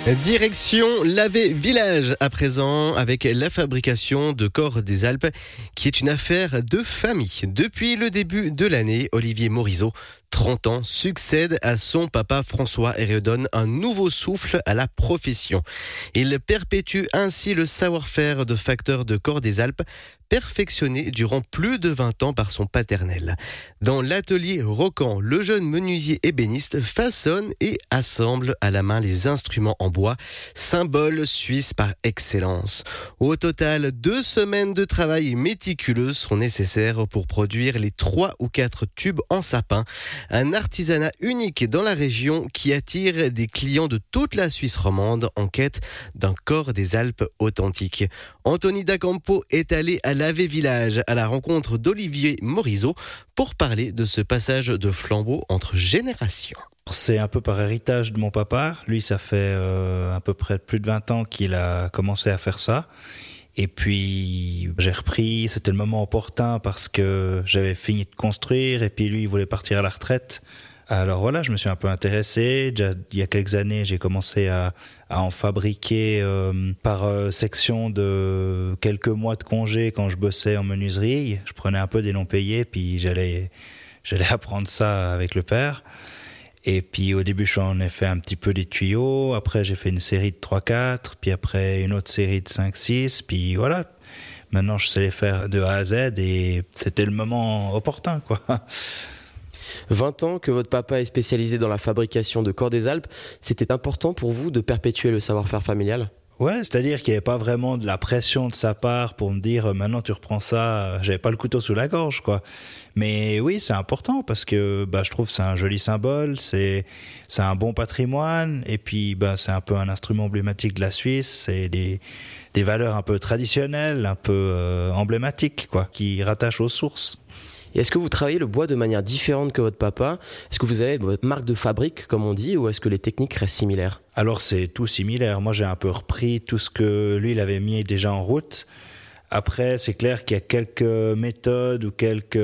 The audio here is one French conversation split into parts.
Direction Lavé Village à présent avec la fabrication de Corps des Alpes qui est une affaire de famille. Depuis le début de l'année, Olivier Morisot, 30 ans, succède à son papa François et redonne un nouveau souffle à la profession. Il perpétue ainsi le savoir-faire de facteur de Corps des Alpes, perfectionné durant plus de 20 ans par son paternel. Dans l'atelier Rocan, le jeune menuisier ébéniste façonne et assemble à la main les instruments en bois, symbole suisse par excellence. Au total, 2 semaines de travail méticuleux sont nécessaires pour produire les 3 ou 4 tubes en sapin, un artisanat unique dans la région qui attire des clients de toute la Suisse romande en quête d'un Corps des Alpes authentique. Anthony D'Acampo est allé à Lavé Village à la rencontre d'Olivier Morisot pour parler de ce passage de flambeau entre générations. C'est un peu par héritage de mon papa. Lui, ça fait à peu près plus de 20 ans qu'il a commencé à faire ça. Et puis, j'ai repris, c'était le moment opportun parce que j'avais fini de construire et puis lui, il voulait partir à la retraite. Alors voilà, je me suis un peu intéressé. Déjà, il y a quelques années, j'ai commencé à en fabriquer par section de quelques mois de congé quand je bossais en menuiserie. Je prenais un peu des non payés, puis j'allais apprendre ça avec le père. Et puis au début, j'en ai fait un petit peu des tuyaux. Après, j'ai fait une série de 3-4, puis après une autre série de 5-6. Puis voilà, maintenant, je sais les faire de A à Z et c'était le moment opportun, quoi. 20 ans que votre papa est spécialisé dans la fabrication de Corps des Alpes, c'était important pour vous de perpétuer le savoir-faire familial ? Ouais, c'est-à-dire qu'il n'y avait pas vraiment de la pression de sa part pour me dire maintenant tu reprends ça, j'avais pas le couteau sous la gorge, quoi. Mais oui, c'est important parce que je trouve que c'est un joli symbole, c'est un bon patrimoine et puis c'est un peu un instrument emblématique de la Suisse, c'est des valeurs un peu traditionnelles, un peu emblématiques, quoi, qui rattachent aux sources. Et est-ce que vous travaillez le bois de manière différente que votre papa ? Est-ce que vous avez votre marque de fabrique, comme on dit, ou est-ce que les techniques restent similaires ? Alors c'est tout similaire. Moi j'ai un peu repris tout ce que lui il avait mis déjà en route. Après c'est clair qu'il y a quelques méthodes ou quelques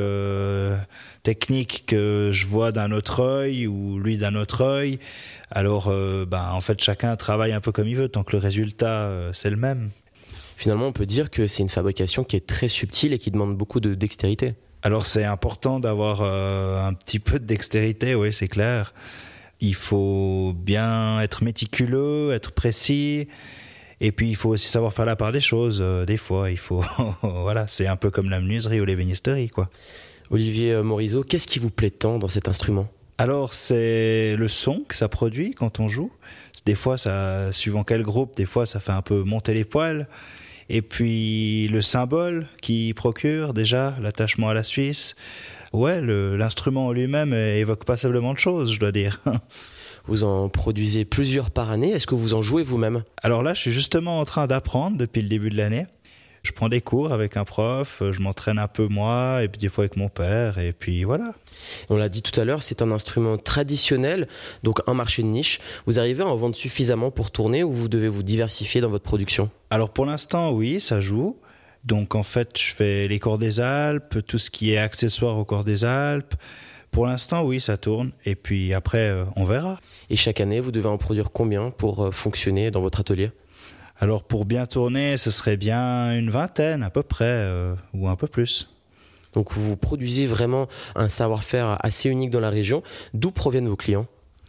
techniques que je vois d'un autre œil ou lui d'un autre œil. Alors en fait chacun travaille un peu comme il veut tant que le résultat c'est le même. Finalement on peut dire que c'est une fabrication qui est très subtile et qui demande beaucoup de dextérité. Alors c'est important d'avoir un petit peu de dextérité, oui c'est clair. Il faut bien être méticuleux, être précis, et puis il faut aussi savoir faire la part des choses. Des fois, il faut, voilà, c'est un peu comme la menuiserie ou l'ébénisterie, quoi. Olivier Morisot, qu'est-ce qui vous plaît tant dans cet instrument ? Alors c'est le son que ça produit quand on joue. Des fois, ça, suivant quel groupe, des fois ça fait un peu monter les poils. Et puis le symbole qui procure déjà l'attachement à la Suisse. Ouais, l'instrument en lui-même évoque passablement de choses, je dois dire. Vous en produisez plusieurs par année, est-ce que vous en jouez vous-même ? Alors là, je suis justement en train d'apprendre depuis le début de l'année. Je prends des cours avec un prof, je m'entraîne un peu moi, et puis des fois avec mon père, et puis voilà. On l'a dit tout à l'heure, c'est un instrument traditionnel, donc un marché de niche. Vous arrivez à en vendre suffisamment pour tourner ou vous devez vous diversifier dans votre production ? Alors pour l'instant, oui, ça joue. Donc en fait, je fais les Corps des Alpes, tout ce qui est accessoire aux Corps des Alpes. Pour l'instant, oui, ça tourne. Et puis après, on verra. Et chaque année, vous devez en produire combien pour fonctionner dans votre atelier ? Alors pour bien tourner, ce serait bien une 20aine à peu près, ou un peu plus. Donc vous produisez vraiment un savoir-faire assez unique dans la région. D'où proviennent vos clients ?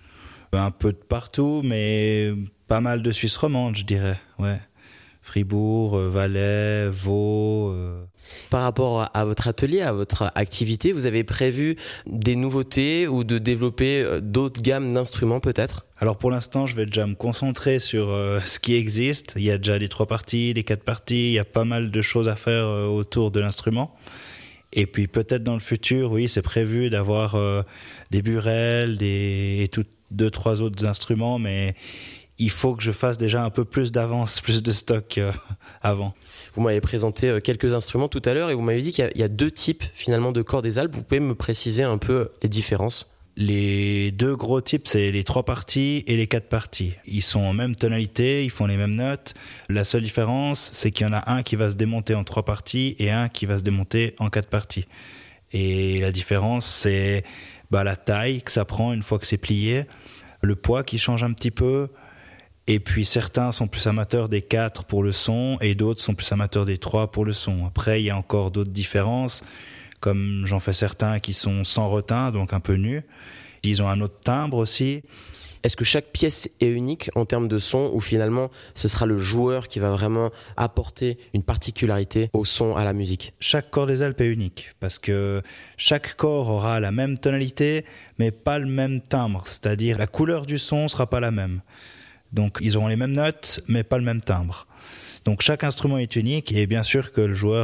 Un peu de partout, mais pas mal de Suisse romande, je dirais. Ouais. Fribourg, Valais, Vaud. Par rapport à votre atelier, à votre activité, vous avez prévu des nouveautés ou de développer d'autres gammes d'instruments peut-être ? Alors pour l'instant, je vais déjà me concentrer sur ce qui existe. Il y a déjà les 3 parties, les 4 parties, il y a pas mal de choses à faire autour de l'instrument. Et puis peut-être dans le futur, oui, c'est prévu d'avoir des burelles et 2-3 autres instruments, mais il faut que je fasse déjà un peu plus d'avance, plus de stock avant. Vous m'avez présenté quelques instruments tout à l'heure et vous m'avez dit qu'il y a 2 types finalement de Corps des Alpes. Vous pouvez me préciser un peu les différences ? Les 2 gros types, c'est les 3 parties et les 4 parties. Ils sont en même tonalité, ils font les mêmes notes. La seule différence, c'est qu'il y en a un qui va se démonter en 3 parties et un qui va se démonter en 4 parties. Et la différence, c'est la taille que ça prend une fois que c'est plié, le poids qui change un petit peu, Et puis certains sont plus amateurs des 4 pour le son et d'autres sont plus amateurs des 3 pour le son. Après, il y a encore d'autres différences, comme j'en fais certains qui sont sans retin, donc un peu nus. Ils ont un autre timbre aussi. Est-ce que chaque pièce est unique en termes de son ou finalement ce sera le joueur qui va vraiment apporter une particularité au son, à la musique? Chaque corps des Alpes est unique parce que chaque corps aura la même tonalité mais pas le même timbre, c'est-à-dire la couleur du son sera pas la même. Donc ils auront les mêmes notes mais pas le même timbre. Donc chaque instrument est unique et bien sûr que le joueur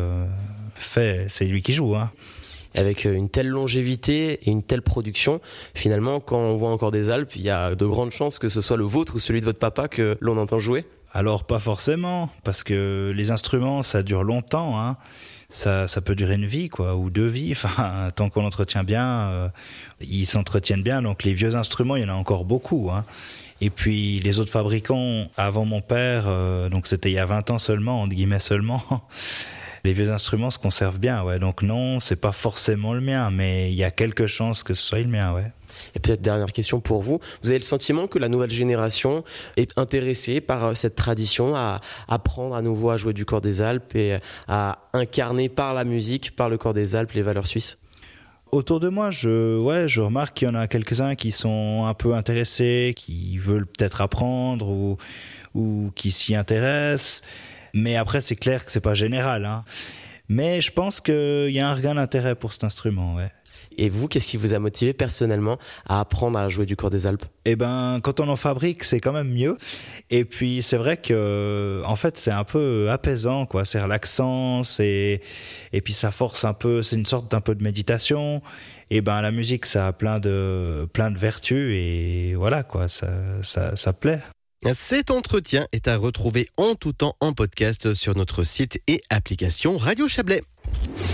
c'est lui qui joue, hein. Avec une telle longévité et une telle production, finalement, quand on voit encore des Alpes, il y a de grandes chances que ce soit le vôtre ou celui de votre papa que l'on entend jouer. Alors pas forcément, parce que les instruments, ça dure longtemps, hein. Ça peut durer une vie, quoi, ou 2 vies. Enfin, tant qu'on l'entretient bien, ils s'entretiennent bien. Donc les vieux instruments, il y en a encore beaucoup, hein. Et puis les autres fabricants, avant mon père, donc c'était il y a 20 ans seulement, entre guillemets seulement. Les vieux instruments se conservent bien, ouais. Donc non, c'est pas forcément le mien, mais il y a quelques chances que ce soit le mien, ouais. Et peut-être dernière question pour vous. Vous avez le sentiment que la nouvelle génération est intéressée par cette tradition à apprendre à nouveau à jouer du Cor des Alpes et à incarner par la musique, par le Cor des Alpes, les valeurs suisses? Autour de moi, je remarque qu'il y en a quelques-uns qui sont un peu intéressés, qui veulent peut-être apprendre ou qui s'y intéressent. Mais après, c'est clair que c'est pas général, hein. Mais je pense qu'il y a un regain d'intérêt pour cet instrument, ouais. Et vous, qu'est-ce qui vous a motivé personnellement à apprendre à jouer du Cor des Alpes? Eh ben, quand on en fabrique, c'est quand même mieux. Et puis, c'est vrai que, en fait, c'est un peu apaisant, quoi. C'est relaxant, et puis ça force un peu, c'est une sorte d'un peu de méditation. Et ben, la musique, ça a plein de vertus, et voilà, quoi. Ça plaît. Cet entretien est à retrouver en tout temps en podcast sur notre site et application Radio Chablais.